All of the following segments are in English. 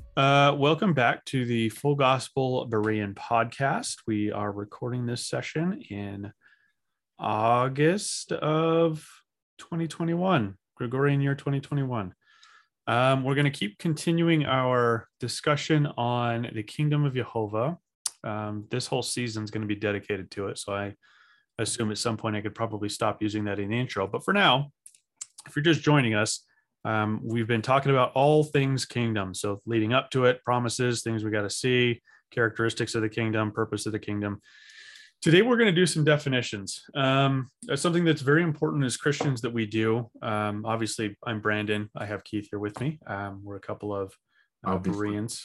Welcome back to the Full Gospel Berean podcast. We are recording this session in August of 2021, Gregorian year 2021. We're going to keep continuing our discussion on the kingdom of Jehovah. This whole season is going to be dedicated to it, so I assume at some point I could probably stop using that in the intro. But for now, if you're just joining us, we've been talking about all things kingdom. So leading up to it, promises, things we got to see, characteristics of the kingdom, purpose of the kingdom. Today, we're going to do some definitions. That's something that's very important as Christians that we do. Obviously, I'm Brandon. I have Keith here with me. We're a couple of Bereans,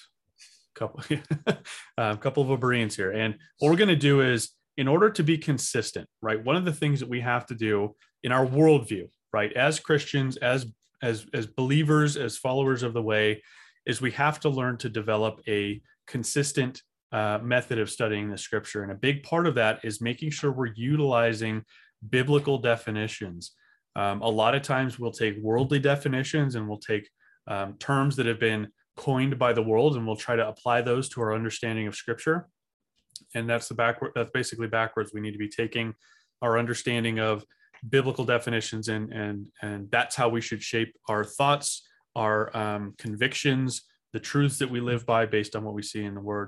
a couple of Bereans here. And what we're going to do is, in order to be consistent, right? One of the things that we have to do in our worldview, right, as Christians, as believers, as followers of the way, is we have to learn to develop a consistent method of studying the scripture. And a big part of that is making sure we're utilizing biblical definitions. A lot of times we'll take worldly definitions and we'll take terms that have been coined by the world, and we'll try to apply those to our understanding of scripture. And that's basically backwards. We need to be taking our understanding of biblical definitions, and that's how we should shape our thoughts, our convictions, the truths that we live by based on what we see in the Word.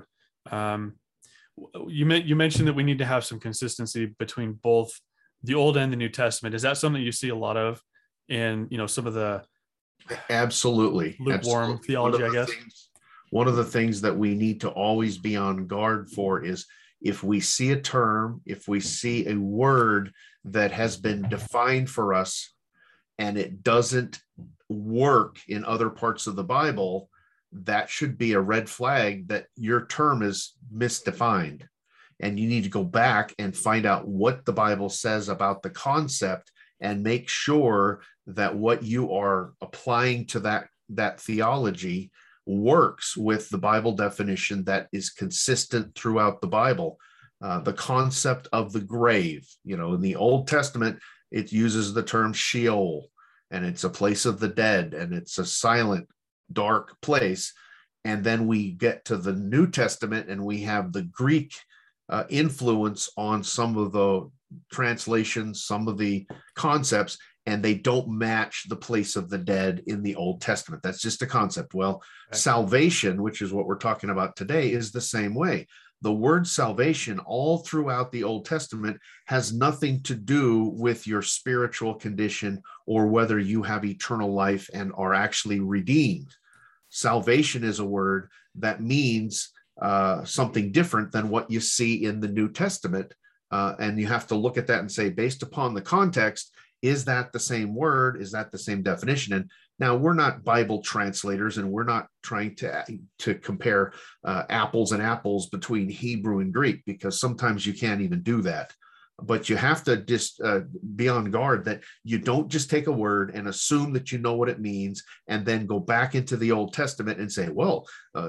You mentioned that we need to have some consistency between both the Old and the New Testament. Is that something you see a lot of in some of the absolutely lukewarm theology? I guess one of the things that we need to always be on guard for is if we see a term, if we see a word that has been defined for us and it doesn't work in other parts of the Bible, that should be a red flag that your term is misdefined. And you need to go back and find out what the Bible says about the concept and make sure that what you are applying to that theology works with the Bible definition that is consistent throughout the Bible. The concept of the grave, in the Old Testament, it uses the term Sheol, and it's a place of the dead, and it's a silent, dark place. And then we get to the New Testament, and we have the Greek influence on some of the translations, some of the concepts, and they don't match the place of the dead in the Old Testament. That's just a concept. Well, salvation, which is what we're talking about today, is the same way. The word salvation all throughout the Old Testament has nothing to do with your spiritual condition or whether you have eternal life and are actually redeemed. Salvation is a word that means something different than what you see in the New Testament. And you have to look at that and say, based upon the context, is that the same word? Is that the same definition? And now we're not Bible translators, and we're not trying to compare apples and apples between Hebrew and Greek, because sometimes you can't even do that. But you have to just be on guard that you don't just take a word and assume that you know what it means and then go back into the Old Testament and say, well,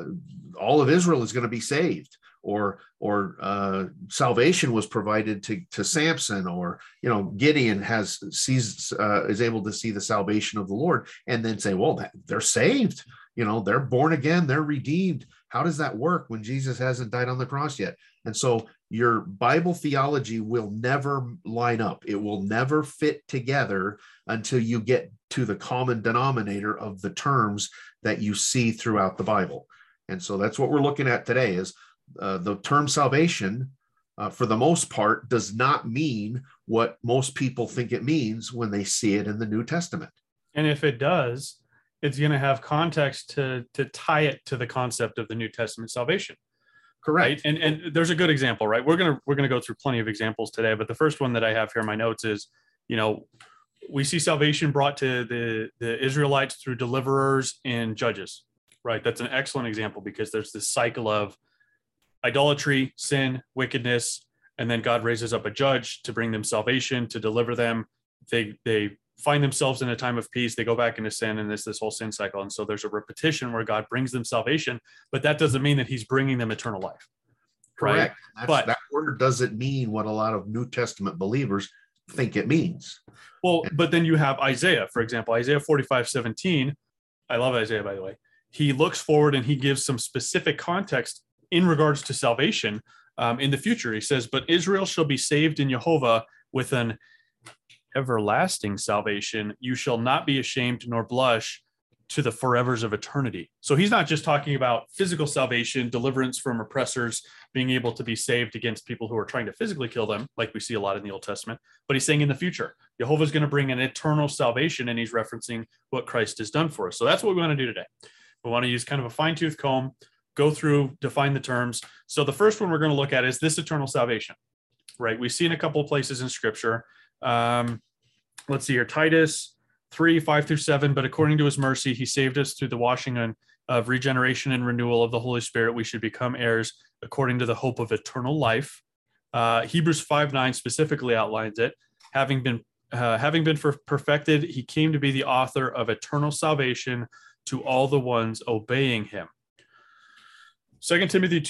all of Israel is going to be saved, or salvation was provided to Samson, or Gideon is able to see the salvation of the Lord, and then say, well, they're saved, they're born again, they're redeemed. How does that work when Jesus hasn't died on the cross yet? And so your Bible theology will never line up. It will never fit together until you get to the common denominator of the terms that you see throughout the Bible. And so that's what we're looking at today is the term salvation, for the most part, does not mean what most people think it means when they see it in the New Testament. And if it does, it's going to have context to tie it to the concept of the New Testament salvation. Correct. Right? And there's a good example, right? We're gonna go through plenty of examples today, but the first one that I have here in my notes is, we see salvation brought to the Israelites through deliverers and judges, right? That's an excellent example, because there's this cycle of idolatry, sin, wickedness, and then God raises up a judge to bring them salvation, to deliver them. They find themselves in a time of peace, they go back into sin, and there's this whole sin cycle. And so there's a repetition where God brings them salvation, but that doesn't mean that he's bringing them eternal life. Correct. Right? But that word doesn't mean what a lot of New Testament believers think it means. Well, but then you have Isaiah, for example, Isaiah 45:17. I love Isaiah, by the way. he looks forward and he gives some specific context in regards to salvation in the future. He says, but Israel shall be saved in Jehovah with an everlasting salvation. You shall not be ashamed nor blush to the forevers of eternity. So he's not just talking about physical salvation, deliverance from oppressors, being able to be saved against people who are trying to physically kill them, like we see a lot in the Old Testament, but he's saying in the future, Jehovah's going to bring an eternal salvation, and he's referencing what Christ has done for us. So that's what we want to do today. We want to use kind of a fine-tooth comb, go through, define the terms. So the first one we're going to look at is this eternal salvation, right? We see in a couple of places in Scripture. Let's see here, Titus 3:5-7. But according to his mercy, he saved us through the washing of regeneration and renewal of the Holy Spirit. We should become heirs according to the hope of eternal life. Hebrews 5:9 specifically outlines it. Having been perfected, he came to be the author of eternal salvation to all the ones obeying him. 2 Timothy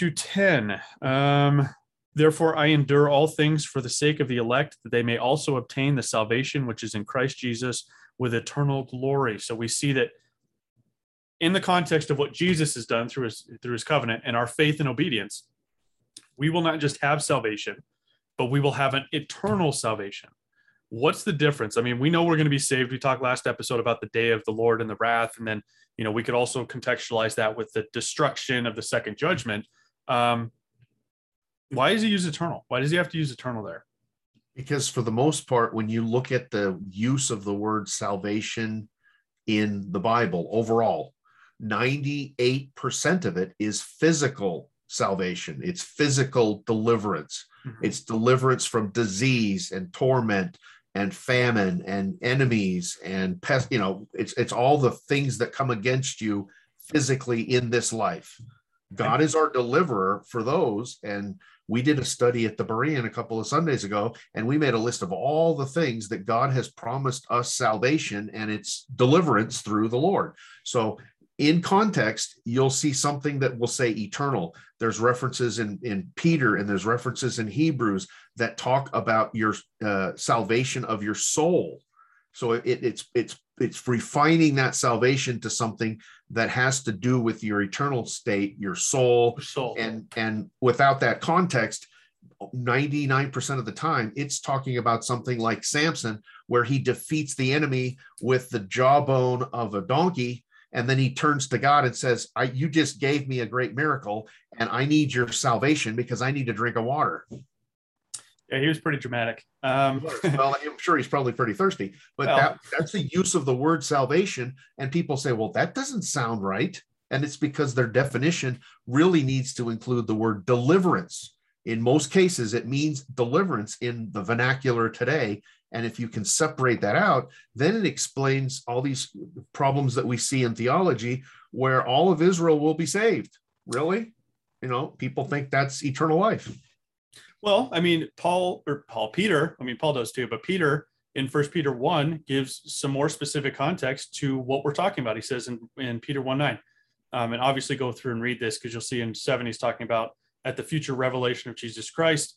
2:10. Therefore, I endure all things for the sake of the elect, that they may also obtain the salvation which is in Christ Jesus with eternal glory. So we see that in the context of what Jesus has done through his covenant and our faith and obedience, we will not just have salvation, but we will have an eternal salvation. What's the difference? I mean, we know we're going to be saved. We talked last episode about the day of the Lord and the wrath. And then, we could also contextualize that with the destruction of the second judgment. Why does he use eternal? Why does he have to use eternal there? Because for the most part, when you look at the use of the word salvation in the Bible overall, 98% of it is physical salvation. It's physical deliverance. Mm-hmm. It's deliverance from disease and torment and famine and enemies and pest. It's all the things that come against you physically in this life. God is our deliverer for those. And we did a study at the Berean a couple of Sundays ago, and we made a list of all the things that God has promised us salvation and its deliverance through the Lord. So in context, you'll see something that will say eternal. There's references in Peter, and there's references in Hebrews that talk about your salvation of your soul. So it's refining that salvation to something that has to do with your eternal state, your soul. And without that context, 99% of the time, it's talking about something like Samson, where he defeats the enemy with the jawbone of a donkey. And then he turns to God and says, you just gave me a great miracle, and I need your salvation because I need a drink of water. Yeah, he was pretty dramatic. Well, I'm sure he's probably pretty thirsty, but that's the use of the word salvation. And people say, well, that doesn't sound right. And it's because their definition really needs to include the word deliverance. In most cases, it means deliverance in the vernacular today. And if you can separate that out, then it explains all these problems that we see in theology where all of Israel will be saved. Really? People think that's eternal life. Well, I mean, Paul does too, but Peter in 1 Peter 1 gives some more specific context to what we're talking about. He says in Peter 1:9, and obviously go through and read this because you'll see in 7, he's talking about at the future revelation of Jesus Christ,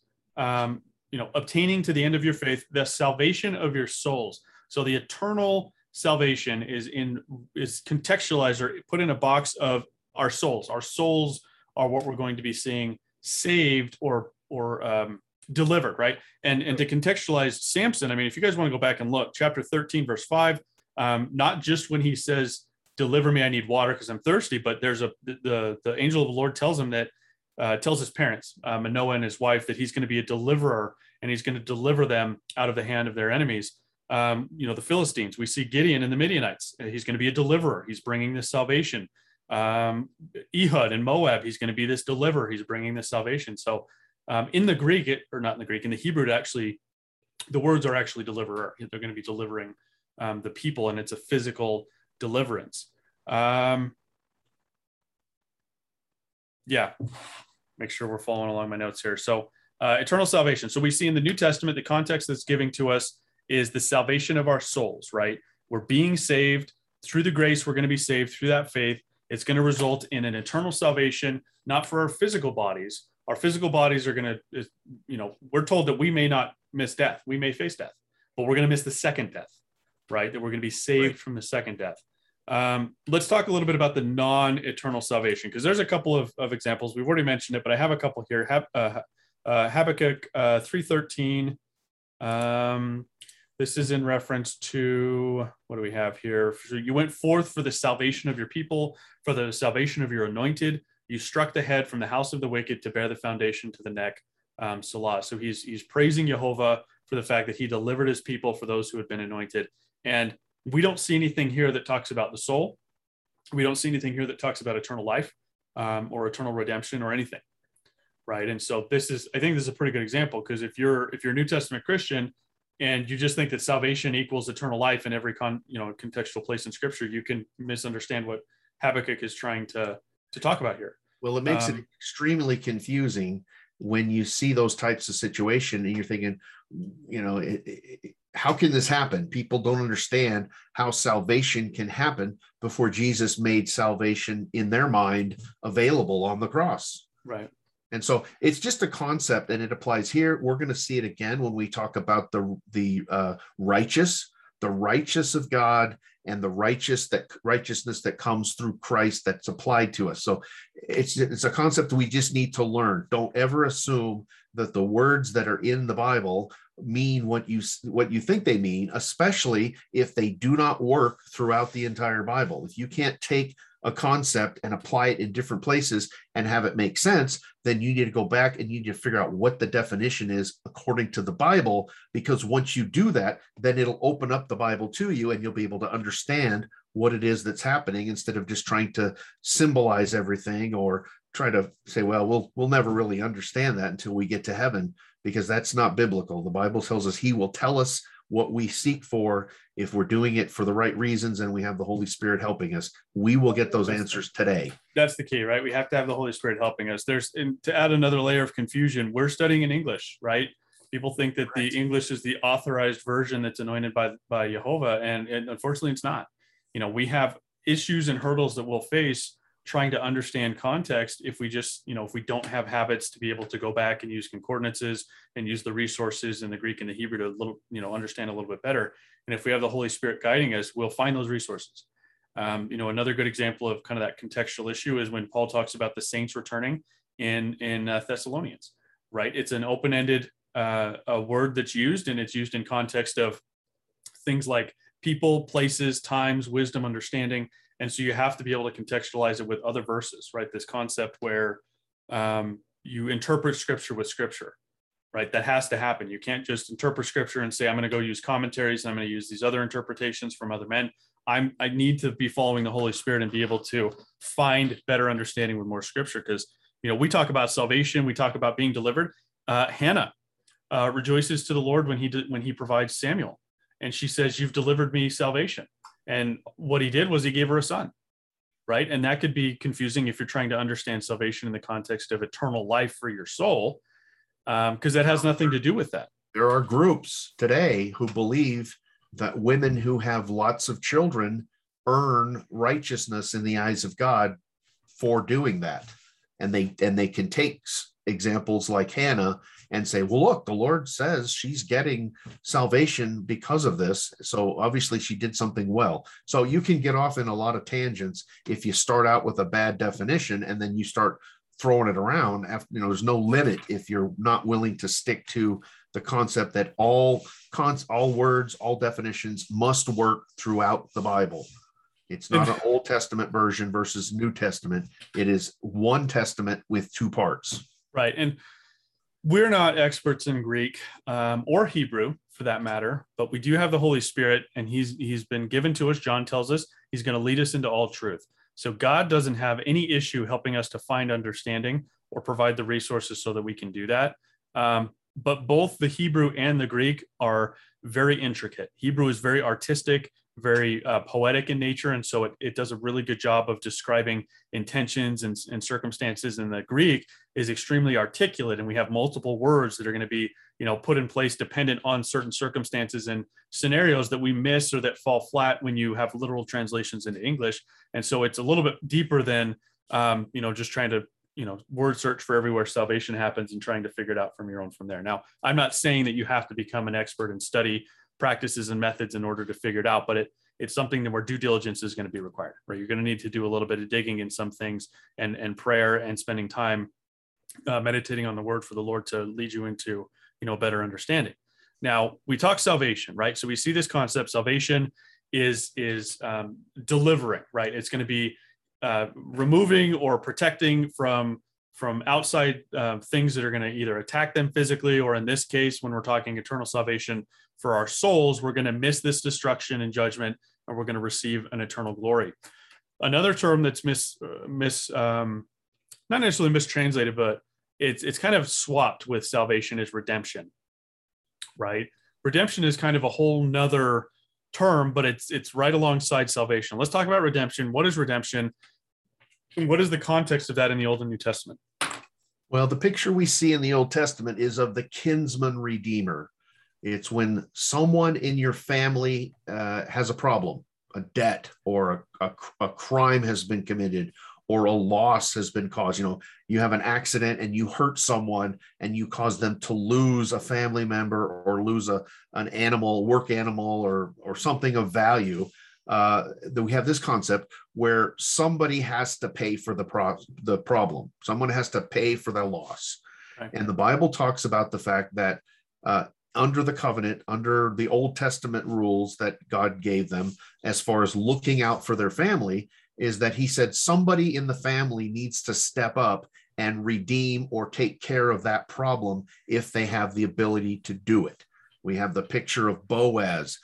obtaining to the end of your faith, the salvation of your souls. So the eternal salvation is contextualized or put in a box of our souls. Our souls are what we're going to be seeing saved or delivered, right? And to contextualize Samson, I mean, if you guys want to go back and look, chapter 13, verse 5, not just when he says, deliver me, I need water because I'm thirsty, but there's the angel of the Lord tells him that, tells his parents, Manoah and his wife, that he's going to be a deliverer and he's going to deliver them out of the hand of their enemies. The Philistines, we see Gideon and the Midianites. He's going to be a deliverer. He's bringing this salvation. Ehud and Moab, he's going to be this deliverer. He's bringing this salvation. So in the Greek, in the Hebrew, the words are actually deliverer. They're going to be delivering the people, and it's a physical deliverance. Make sure we're following along my notes here. So eternal salvation. So we see in the New Testament, the context that's giving to us is the salvation of our souls, right? We're being saved through the grace. We're going to be saved through that faith. It's going to result in an eternal salvation, not for our physical bodies. Our physical bodies are going to, we're told that we may not miss death. We may face death, but we're going to miss the second death, right? That we're going to be saved from the second death. Let's talk a little bit about the non-eternal salvation, because there's a couple of examples. We've already mentioned it, but I have a couple here. Habakkuk 3:13. This is in reference to, what do we have here? So you went forth for the salvation of your people, for the salvation of your anointed. You struck the head from the house of the wicked to bear the foundation to the neck. Salah. So he's praising Jehovah for the fact that he delivered his people, for those who had been anointed. And we don't see anything here that talks about the soul. We don't see anything here that talks about eternal life, or eternal redemption or anything. Right. And so I think this is a pretty good example, because if you're a New Testament Christian and you just think that salvation equals eternal life in every contextual place in Scripture, you can misunderstand what Habakkuk is trying to talk about here. Well, it makes it extremely confusing when you see those types of situation and you're thinking, how can this happen? People don't understand how salvation can happen before Jesus made salvation in their mind available on the cross. Right. And so it's just a concept, and it applies here. We're going to see it again when we talk about the righteous of God, and the righteousness that comes through Christ that's applied to us. So it's a concept we just need to learn. Don't ever assume that the words that are in the Bible mean what you think they mean, especially if they do not work throughout the entire Bible. If you can't take a concept and apply it in different places and have it make sense, then you need to go back and you need to figure out what the definition is according to the Bible, because once you do that, then it'll open up the Bible to you and you'll be able to understand what it is that's happening, instead of just trying to symbolize everything or try to say, well, we'll never really understand that until we get to heaven, because that's not biblical. The Bible tells us he will tell us what we seek for if we're doing it for the right reasons and we have the Holy Spirit helping us. We will get those answers today. That's the key, right? We have to have the Holy Spirit helping us. And to add another layer of confusion, we're studying in English, right? People think that the English is the authorized version that's anointed by Jehovah, and unfortunately it's not. We have issues and hurdles that we'll face trying to understand context if we just, if we don't have habits to be able to go back and use concordances and use the resources in the Greek and the Hebrew to understand a little bit better. And if we have the Holy Spirit guiding us, we'll find those resources. Another good example of kind of that contextual issue is when Paul talks about the saints returning in Thessalonians, right? It's an open-ended a word that's used, and it's used in context of things like people, places, times, wisdom, understanding. And so you have to be able to contextualize it with other verses, right? This concept where you interpret Scripture with Scripture, right? That has to happen. You can't just interpret Scripture and say, I'm going to go use commentaries and I'm going to use these other interpretations from other men. I need to be following the Holy Spirit and be able to find better understanding with more Scripture, because we talk about salvation, we talk about being delivered. Hannah rejoices to the Lord when he provides Samuel, and she says, "You've delivered me salvation." And what he did was he gave her a son, right? And that could be confusing if you're trying to understand salvation in the context of eternal life for your soul, because that has nothing to do with that. There are groups today who believe that women who have lots of children earn righteousness in the eyes of God for doing that. And they can take examples like Hannah and say, well, look, the Lord says she's getting salvation because of this. So obviously she did something well. So you can get off in a lot of tangents if you start out with a bad definition and then you start throwing it around. There's no limit if you're not willing to stick to the concept that all words, all definitions must work throughout the Bible. It's not an Old Testament version versus New Testament. It is one testament with two parts. Right. And we're not experts in Greek or Hebrew for that matter, but we do have the Holy Spirit, and he's been given to us. John tells us he's going to lead us into all truth. So God doesn't have any issue helping us to find understanding or provide the resources so that we can do that. But both the Hebrew and the Greek are very intricate. Hebrew is very artistic, very poetic in nature. And so it does a really good job of describing intentions and circumstances. And the Greek is extremely articulate. And we have multiple words that are going to be, put in place dependent on certain circumstances and scenarios that we miss or that fall flat when you have literal translations into English. And so it's a little bit deeper than, just trying to, word search for everywhere salvation happens and trying to figure it out from your own from there. Now, I'm not saying that you have to become an expert and study practices and methods in order to figure it out, but it's something that where due diligence is going to be required, right? You're going to need to do a little bit of digging in some things, and prayer, and spending time meditating on the word for the Lord to lead you into, better understanding. Now, we talk salvation, right? So we see this concept. Salvation is delivering, right? It's going to be removing or protecting from outside things that are going to either attack them physically, or in this case, when we're talking eternal salvation for our souls, we're going to miss this destruction and judgment, and we're going to receive an eternal glory. Another term that's not necessarily mistranslated, but it's kind of swapped with salvation is redemption, right? Redemption is kind of a whole nother term, but it's right alongside salvation. Let's talk about redemption. What is redemption? What is the context of that in the Old and New Testament? Well, the picture we see in the Old Testament is of the kinsman redeemer. It's when someone in your family has a problem, a debt, or a crime has been committed, or a loss has been caused. You have an accident and you hurt someone and you cause them to lose a family member, or lose an animal, work animal, or something of value. That we have this concept where somebody has to pay for the problem. Someone has to pay for their loss. Okay. And the Bible talks about the fact that under the covenant, under the Old Testament rules that God gave them, as far as looking out for their family, is that he said somebody in the family needs to step up and redeem or take care of that problem if they have the ability to do it. We have the picture of Boaz,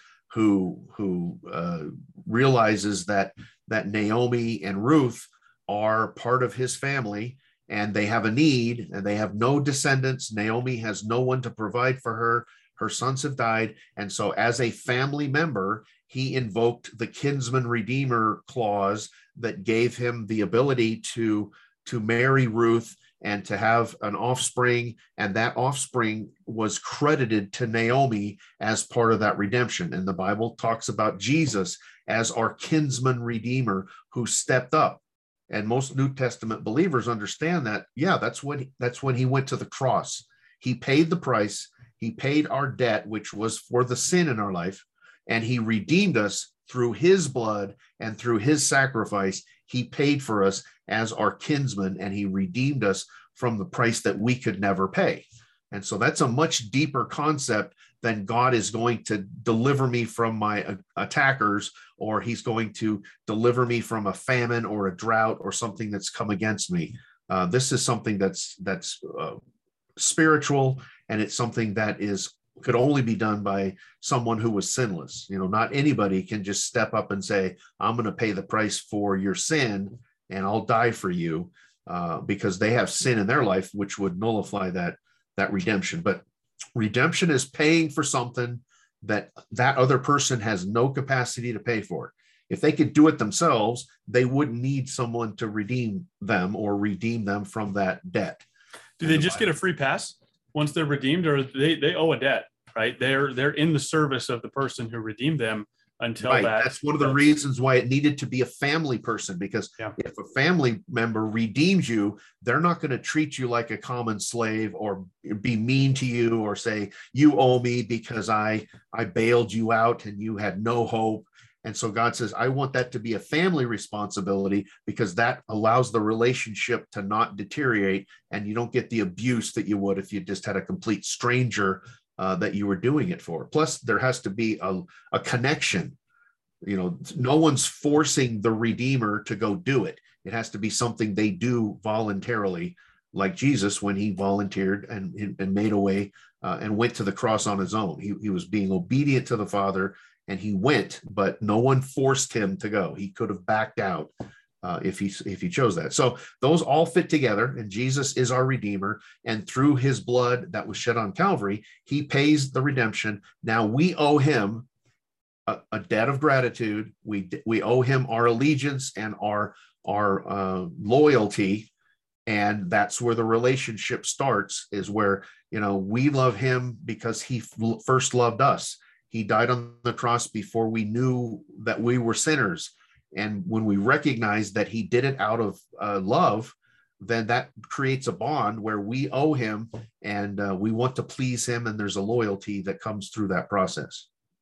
who realizes that Naomi and Ruth are part of his family, and they have a need, and they have no descendants. Naomi has no one to provide for her. Her sons have died. And so as a family member, he invoked the kinsman redeemer clause that gave him the ability to marry Ruth and to have an offspring. And that offspring was credited to Naomi as part of that redemption. And the Bible talks about Jesus as our kinsman redeemer who stepped up. And most New Testament believers understand that, that's when he went to the cross. He paid the price. He paid our debt, which was for the sin in our life, and he redeemed us through his blood and through his sacrifice. He paid for us as our kinsman, and he redeemed us from the price that we could never pay. And so that's a much deeper concept than God is going to deliver me from my attackers, or he's going to deliver me from a famine or a drought or something that's come against me. This is something that's spiritual, and it's something that could only be done by someone who was sinless. Not anybody can just step up and say, I'm going to pay the price for your sin and I'll die for you, because they have sin in their life, which would nullify that redemption. But redemption is paying for something that other person has no capacity to pay for. If they could do it themselves, they wouldn't need someone to redeem them or redeem them from that debt. Do they just get a free pass once they're redeemed, or they owe a debt, right? They're in the service of the person who redeemed them until right. that. That's one of the reasons why it needed to be a family person, because if a family member redeems you, they're not going to treat you like a common slave or be mean to you or say, you owe me because I bailed you out and you had no hope. And so God says, I want that to be a family responsibility, because that allows the relationship to not deteriorate, and you don't get the abuse that you would if you just had a complete stranger that you were doing it for. Plus, there has to be a connection. No one's forcing the Redeemer to go do it. It has to be something they do voluntarily, like Jesus when he volunteered and made a way and went to the cross on his own. He was being obedient to the Father, and he went, but no one forced him to go. He could have backed out if he chose that. So those all fit together, and Jesus is our Redeemer. And through his blood that was shed on Calvary, he pays the redemption. Now we owe him a debt of gratitude. We owe him our allegiance and our loyalty. And that's where the relationship starts, is where, we love him because he first loved us. He died on the cross before we knew that we were sinners. And when we recognize that he did it out of love, then that creates a bond where we owe him, and we want to please him. And there's a loyalty that comes through that process.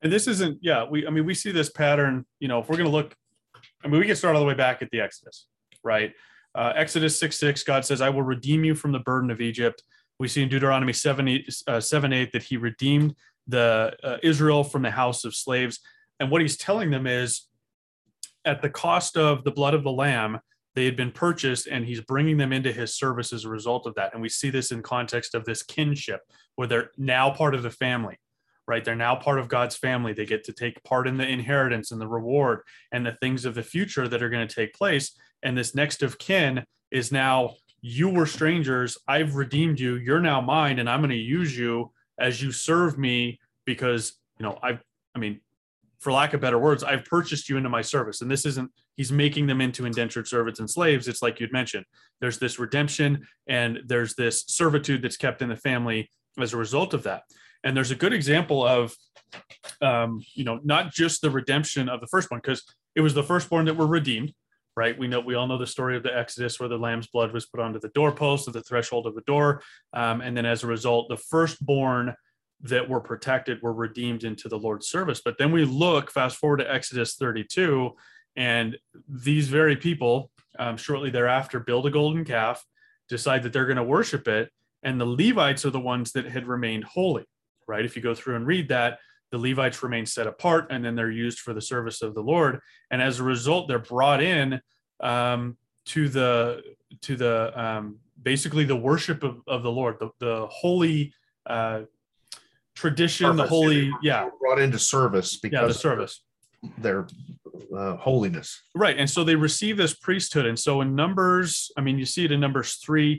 And this isn't, yeah, we see this pattern, if we're going to look, we can start all the way back at the Exodus, right? Exodus 6:6, God says, I will redeem you from the burden of Egypt. We see in Deuteronomy 7:8 that he redeemed the Israel from the house of slaves. And what he's telling them is, at the cost of the blood of the lamb, they had been purchased, and he's bringing them into his service as a result of that. And we see this in context of this kinship, where they're now part of the family, right? They're now part of God's family. They get to take part in the inheritance and the reward and the things of the future that are going to take place. And this next of kin is now, you were strangers, I've redeemed you, you're now mine, and I'm going to use you as you serve me because, for lack of better words, I've purchased you into my service. And this isn't, he's making them into indentured servants and slaves. It's like you'd mentioned, there's this redemption and there's this servitude that's kept in the family as a result of that. And there's a good example of, not just the redemption of the firstborn, because it was the firstborn that were redeemed, right? We all know the story of the Exodus, where the lamb's blood was put onto the doorpost of the threshold of the door. And then as a result, the firstborn that were protected were redeemed into the Lord's service. But then we fast forward to Exodus 32, and these very people shortly thereafter build a golden calf, decide that they're going to worship it. And the Levites are the ones that had remained holy, right? If you go through and read that, the Levites remain set apart, and then they're used for the service of the Lord. And as a result, they're brought in to the basically the worship of the Lord, the holy tradition, Purpose. the holy, brought into service because the service, their holiness, right? And so they receive this priesthood. And so in Numbers, you see it in Numbers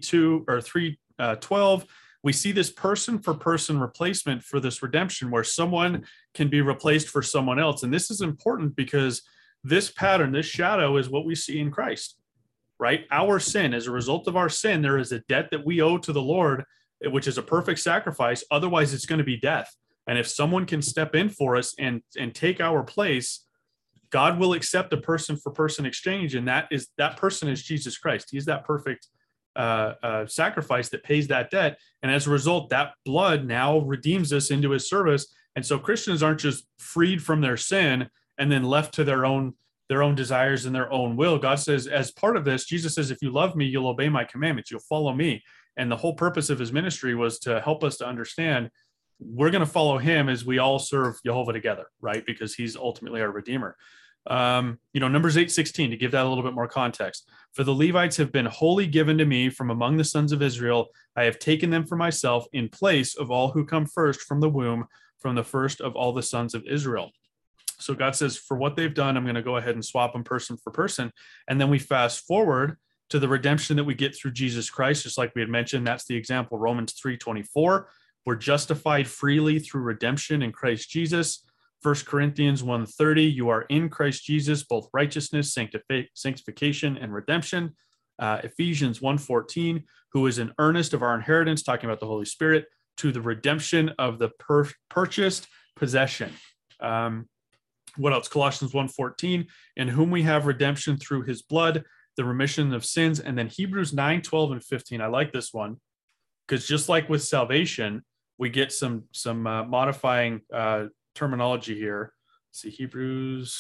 3:12. We see this person for person replacement for this redemption, where someone can be replaced for someone else. And this is important because this pattern, this shadow, is what we see in Christ, right? Our sin, as a result of our sin, there is a debt that we owe to the Lord, which is a perfect sacrifice. Otherwise, it's going to be death. And if someone can step in for us and take our place, God will accept a person for person exchange. And that person is Jesus Christ. He's that perfect sacrifice that pays that debt. And as a result, that blood now redeems us into his service. And so Christians aren't just freed from their sin and then left to their own desires and their own will. God says, as part of this, Jesus says, if you love me, you'll obey my commandments. You'll follow me. And the whole purpose of his ministry was to help us to understand we're going to follow him as we all serve Jehovah together, right? Because he's ultimately our Redeemer. Numbers 8:16, to give that a little bit more context. For the Levites have been wholly given to me from among the sons of Israel. I have taken them for myself in place of all who come first from the womb, from the first of all the sons of Israel. So God says, for what they've done, I'm going to go ahead and swap them person for person. And then we fast forward to the redemption that we get through Jesus Christ, just like we had mentioned. That's the example, Romans 3:24. We're justified freely through redemption in Christ Jesus. 1 Corinthians 1:30, you are in Christ Jesus, both righteousness, sanctification, and redemption. Ephesians 1:14, who is an earnest of our inheritance, talking about the Holy Spirit, to the redemption of the purchased possession. What else? Colossians 1:14, in whom we have redemption through his blood, the remission of sins. And then Hebrews 9:12 and 15. I like this one because just like with salvation, we get some modifying terminology here. Let's see, Hebrews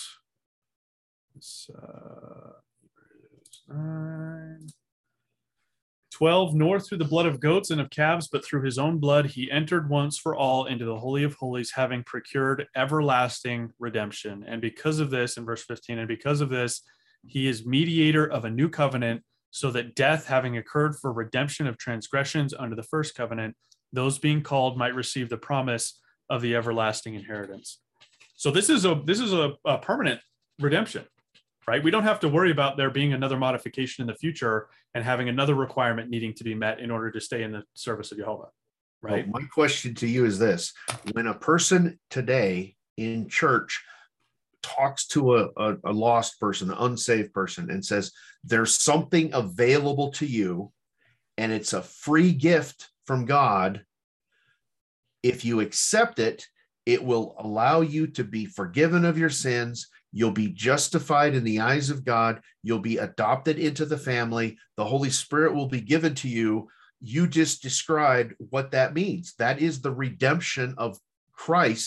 9:12, nor through the blood of goats and of calves, but through his own blood he entered once for all into the Holy of Holies, having procured everlasting redemption. And because of this, in verse 15, and because of this, he is mediator of a new covenant, so that death having occurred for redemption of transgressions under the first covenant, those being called might receive the promise of the everlasting inheritance. So this is a permanent redemption, right? We don't have to worry about there being another modification in the future and having another requirement needing to be met in order to stay in the service of Jehovah, right? Well, my question to you is this: when a person today in church talks to a lost person, an unsaved person, and says, there's something available to you and it's a free gift from God, if you accept it, it will allow you to be forgiven of your sins. You'll be justified in the eyes of God. You'll be adopted into the family. The Holy Spirit will be given to you. You just described what that means. That is the redemption of Christ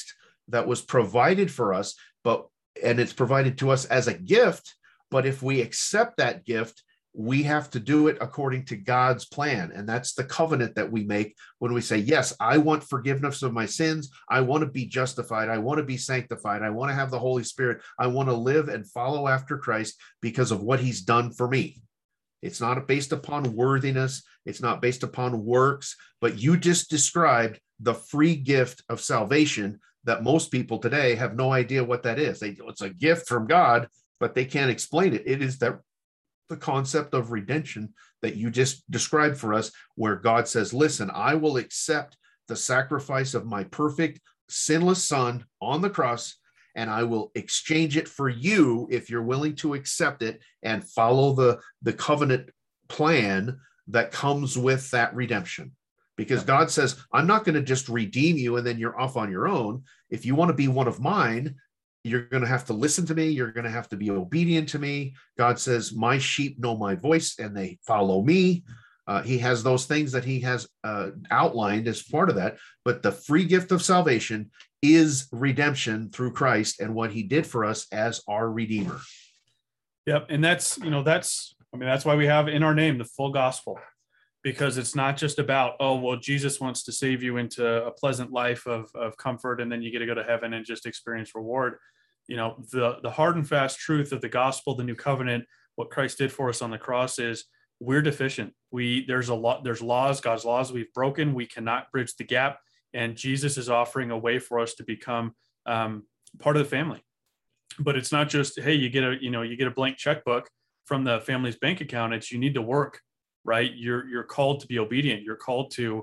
that was provided for us, and it's provided to us as a gift. But if we accept that gift, we have to do it according to God's plan. And that's the covenant that we make when we say, yes, I want forgiveness of my sins. I want to be justified. I want to be sanctified. I want to have the Holy Spirit. I want to live and follow after Christ because of what he's done for me. It's not based upon worthiness. It's not based upon works, but you just described the free gift of salvation that most people today have no idea what that is. It's a gift from God, but they can't explain it. It is the concept of redemption that you just described for us, where God says, listen, I will accept the sacrifice of my perfect, sinless son on the cross, and I will exchange it for you if you're willing to accept it and follow the covenant plan that comes with that redemption. Because God says, I'm not going to just redeem you and then you're off on your own. If you want to be one of mine, you're going to have to listen to me. You're going to have to be obedient to me. God says, my sheep know my voice and they follow me. He has those things that he has outlined as part of that. But the free gift of salvation is redemption through Christ and what he did for us as our Redeemer. Yep. And that's why we have in our name the full gospel, because it's not just about, oh, well, Jesus wants to save you into a pleasant life of comfort, and then you get to go to heaven and just experience reward. The hard and fast truth of the gospel, the new covenant, what Christ did for us on the cross is we're deficient. There's laws, God's laws we've broken. We cannot bridge the gap. And Jesus is offering a way for us to become part of the family. But it's not just, hey, you get a blank checkbook from the family's bank account. It's you need to work, right? You're called to be obedient. You're called to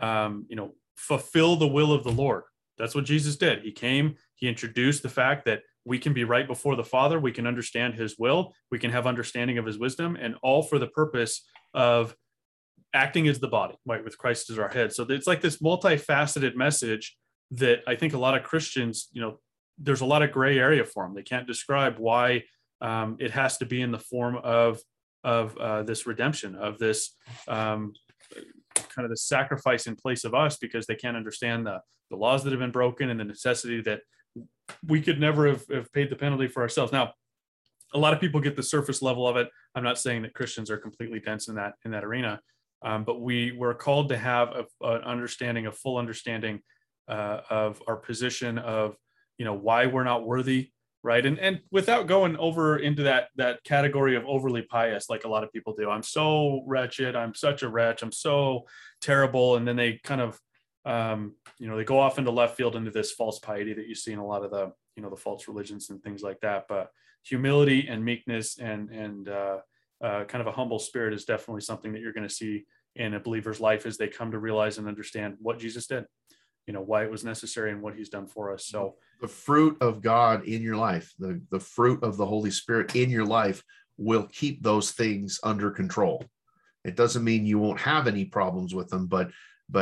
fulfill the will of the Lord. That's what Jesus did. He came, he introduced the fact that we can be right before the Father. We can understand his will. We can have understanding of his wisdom, and all for the purpose of acting as the body, right? With Christ as our head. So it's like this multifaceted message that I think a lot of Christians, there's a lot of gray area for them. They can't describe why it has to be in the form of this redemption, of this kind of the sacrifice in place of us, because they can't understand the laws that have been broken and the necessity that we could never have paid the penalty for ourselves. Now, a lot of people get the surface level of it. I'm not saying that Christians are completely dense in that arena, but we're called to have a full understanding of our position, of why we're not worthy, right? And without going over into that category of overly pious, like a lot of people do. I'm so wretched. I'm such a wretch. I'm so terrible. And then they kind of, they go off into left field into this false piety that you see in a lot of the false religions and things like that. But humility and meekness and kind of a humble spirit is definitely something that you're going to see in a believer's life as they come to realize and understand what Jesus did, why it was necessary and what he's done for us. So the fruit of God in your life, the fruit of the Holy Spirit in your life will keep those things under control. It doesn't mean you won't have any problems with them, but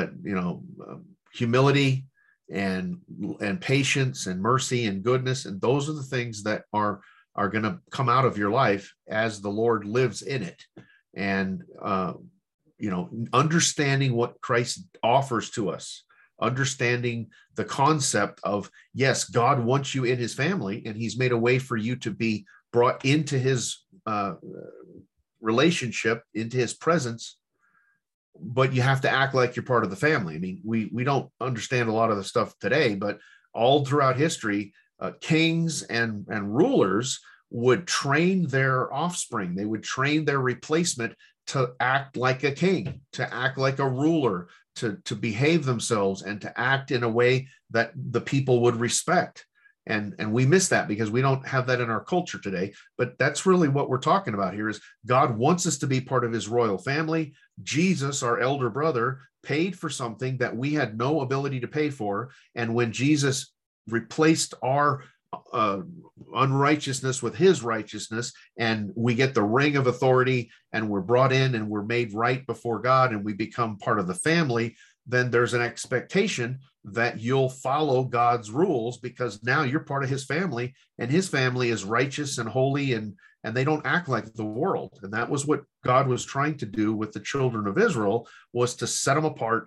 humility and patience and mercy and goodness, and those are the things that are going to come out of your life as the Lord lives in it. And understanding what Christ offers to us, understanding the concept of, yes, God wants you in his family, and he's made a way for you to be brought into his relationship, into his presence, but you have to act like you're part of the family. I mean, we don't understand a lot of the stuff today, but all throughout history, kings and rulers would train their offspring. They would train their replacement to act like a king, to act like a ruler, to behave themselves and to act in a way that the people would respect. And we miss that because we don't have that in our culture today. But that's really what we're talking about here, is God wants us to be part of his royal family. Jesus, our elder brother, paid for something that we had no ability to pay for. And when Jesus replaced our unrighteousness with his righteousness, and we get the ring of authority, and we're brought in and we're made right before God, and we become part of the family, then there's an expectation that you'll follow God's rules, because now you're part of his family, and his family is righteous and holy, and they don't act like the world. And that was what God was trying to do with the children of Israel, was to set them apart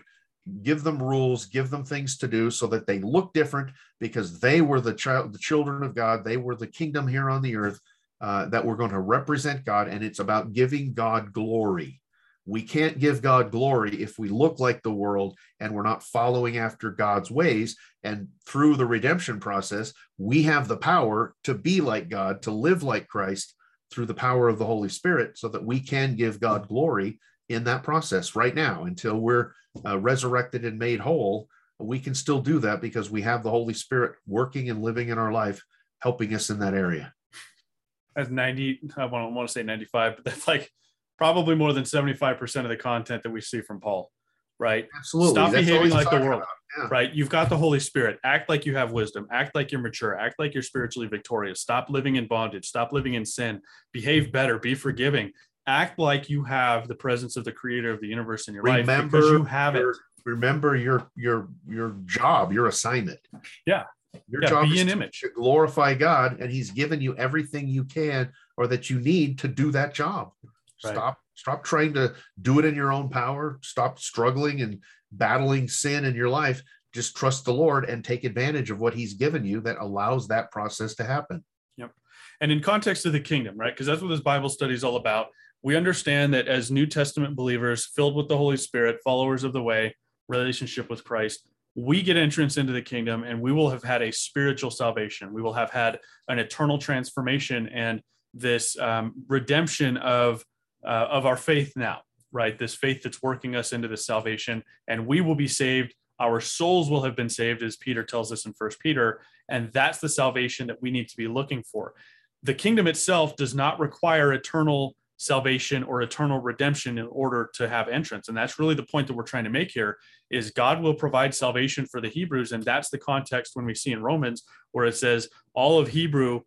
give them rules, give them things to do so that they look different, because they were the children of God. They were the kingdom here on the earth, that we're going to represent God. And it's about giving God glory. We can't give God glory if we look like the world and we're not following after God's ways. And through the redemption process, we have the power to be like God, to live like Christ through the power of the Holy Spirit, so that we can give God glory in that process right now until we're resurrected and made whole. We can still do that because we have the Holy Spirit working and living in our life, helping us in that area. That's 90, I want to say 95, but that's like probably more than 75% of the content that we see from Paul, right? Absolutely. Stop That's behaving like the world, yeah. right? You've got the Holy Spirit. Act like you have wisdom. Act like you're mature. Act like you're spiritually victorious. Stop living in bondage. Stop living in sin. Behave better. Be forgiving. Act like you have the presence of the creator of the universe in your life, because you have it. Remember your job, your assignment. Yeah. Your job be is an image. to glorify God, and he's given you everything you can or that you need to do that job. Right. Stop trying to do it in your own power. Stop struggling and battling sin in your life. Just trust the Lord and take advantage of what he's given you that allows that process to happen. Yep. And in context of the kingdom, right? Because that's what this Bible study is all about. We understand that as New Testament believers, filled with the Holy Spirit, followers of the way, relationship with Christ, we get entrance into the kingdom, and we will have had a spiritual salvation. We will have had an eternal transformation and this redemption of our faith now, right? This faith that's working us into this salvation, and we will be saved. Our souls will have been saved, as Peter tells us in 1 Peter, and that's the salvation that we need to be looking for. The kingdom itself does not require eternal salvation or eternal redemption in order to have entrance. And that's really the point that we're trying to make here, is God will provide salvation for the Hebrews. And that's the context when we see in Romans where it says all of Israel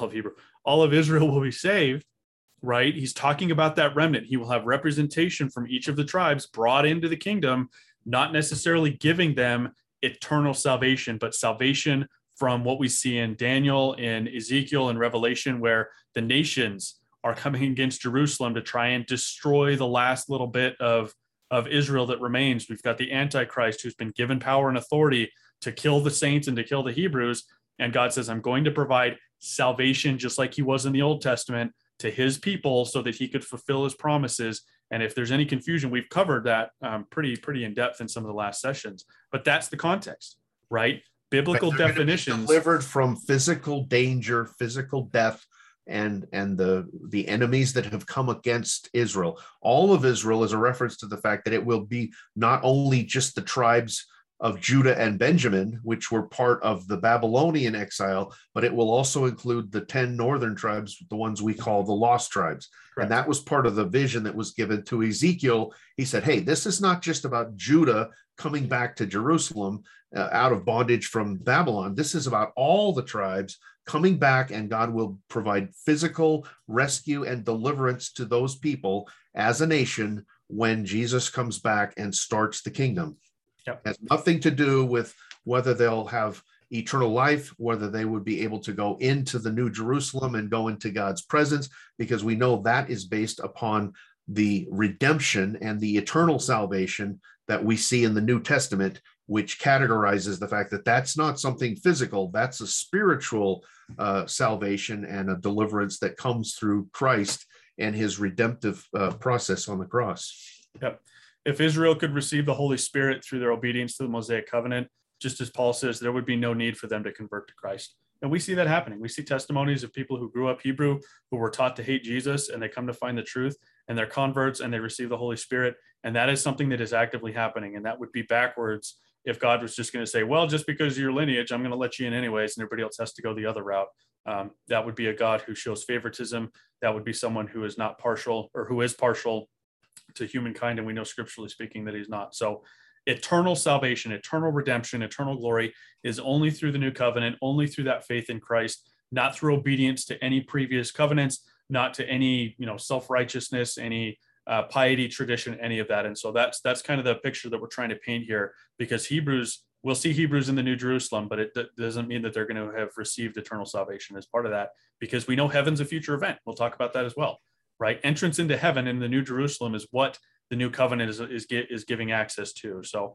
will be saved, right? He's talking about that remnant. He will have representation from each of the tribes brought into the kingdom, not necessarily giving them eternal salvation, but salvation from what we see in Daniel, in Ezekiel, and Revelation, where the nations are coming against Jerusalem to try and destroy the last little bit of Israel that remains. We've got the Antichrist, who's been given power and authority to kill the saints and to kill the Hebrews. And God says, I'm going to provide salvation, just like he was in the Old Testament, to his people so that he could fulfill his promises. And if there's any confusion, we've covered that pretty in depth in some of the last sessions. But that's the context, right? Biblical definitions. Delivered from physical danger, physical death, and the enemies that have come against Israel. All of Israel is a reference to the fact that it will be not only just the tribes of Judah and Benjamin, which were part of the Babylonian exile, but it will also include the 10 northern tribes, the ones we call the lost tribes. Correct. And that was part of the vision that was given to Ezekiel. He said, hey, this is not just about Judah coming back to Jerusalem out of bondage from Babylon. This is about all the tribes coming back, and God will provide physical rescue and deliverance to those people as a nation when Jesus comes back and starts the kingdom. Yep. It has nothing to do with whether they'll have eternal life, whether they would be able to go into the New Jerusalem and go into God's presence, because we know that is based upon the redemption and the eternal salvation that we see in the New Testament, which categorizes the fact that that's not something physical, that's a spiritual salvation and a deliverance that comes through Christ and his redemptive process on the cross. Yep. If Israel could receive the Holy Spirit through their obedience to the Mosaic covenant, just as Paul says, there would be no need for them to convert to Christ. And we see that happening. We see testimonies of people who grew up Hebrew, who were taught to hate Jesus, and they come to find the truth, and they're converts, and they receive the Holy Spirit. And that is something that is actively happening. And that would be backwards if God was just going to say, well, just because of your lineage, I'm going to let you in anyways, and everybody else has to go the other route. That would be a God who shows favoritism. That would be someone who is not partial, or who is partial to humankind. And we know scripturally speaking that he's not. So eternal salvation, eternal redemption, eternal glory is only through the new covenant, only through that faith in Christ, not through obedience to any previous covenants, not to any, self-righteousness, any piety, tradition, any of that. And so that's kind of the picture that we're trying to paint here, because we'll see Hebrews in the New Jerusalem, but it doesn't mean that they're going to have received eternal salvation as part of that, because we know heaven's a future event. We'll talk about that as well, right? Entrance into heaven in the New Jerusalem is what the new covenant is giving access to. So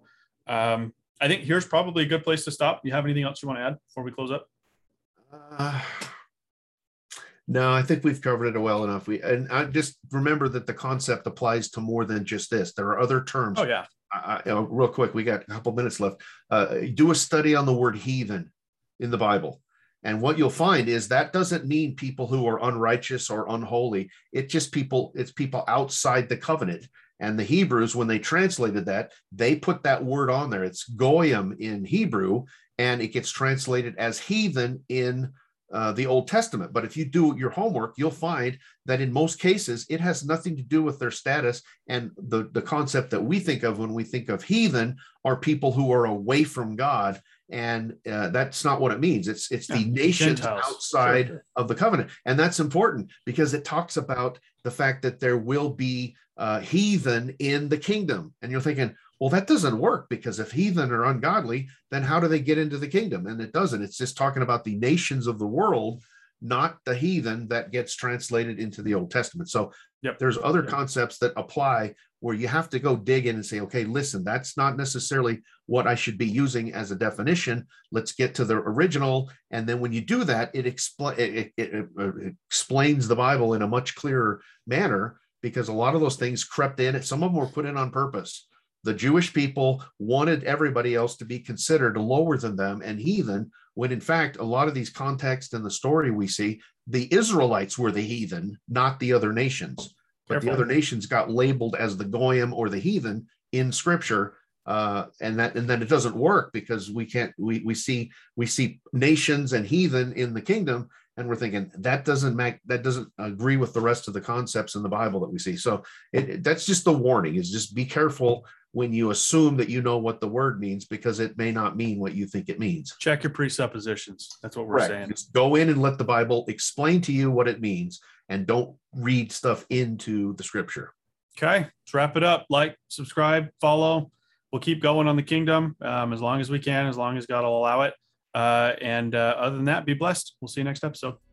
I think here's probably a good place to stop. You have anything else you want to add before we close up? No, I think we've covered it well enough. And I just remember that the concept applies to more than just this. There are other terms. Oh yeah. Real quick, we got a couple minutes left. Do a study on the word heathen in the Bible. And what you'll find is that doesn't mean people who are unrighteous or unholy. It's people outside the covenant. And the Hebrews, when they translated that, they put that word on there. It's goyim in Hebrew, and it gets translated as heathen in the Old Testament. But if you do your homework, you'll find that in most cases, it has nothing to do with their status. And the concept that we think of when we think of heathen are people who are away from God. And that's not what it means. It's the nations Gentiles outside of the covenant. And that's important because it talks about the fact that there will be heathen in the kingdom. And you're thinking, well, that doesn't work, because if heathen are ungodly, then how do they get into the kingdom? And it doesn't. It's just talking about the nations of the world, not the heathen that gets translated into the Old Testament. So there's other concepts that apply where you have to go dig in and say, okay, listen, that's not necessarily what I should be using as a definition. Let's get to the original. And then when you do that, it explains the Bible in a much clearer manner, because a lot of those things crept in. Some of them were put in on purpose. The Jewish people wanted everybody else to be considered lower than them and heathen, when in fact, a lot of these contexts in the story we see, the Israelites were the heathen, not the other nations. But the other nations got labeled as the goyim or the heathen in Scripture, and then it doesn't work, because we see nations and heathen in the kingdom, and we're thinking that doesn't agree with the rest of the concepts in the Bible that we see. So that's just the warning: is just be careful when you assume that you know what the word means, because it may not mean what you think it means. Check your presuppositions. That's what we're saying. Just go in and let the Bible explain to you what it means, and don't read stuff into the Scripture. Okay, let's wrap it up. Like, subscribe, follow. We'll keep going on the kingdom as long as we can, as long as God will allow it. And other than that, be blessed. We'll see you next episode.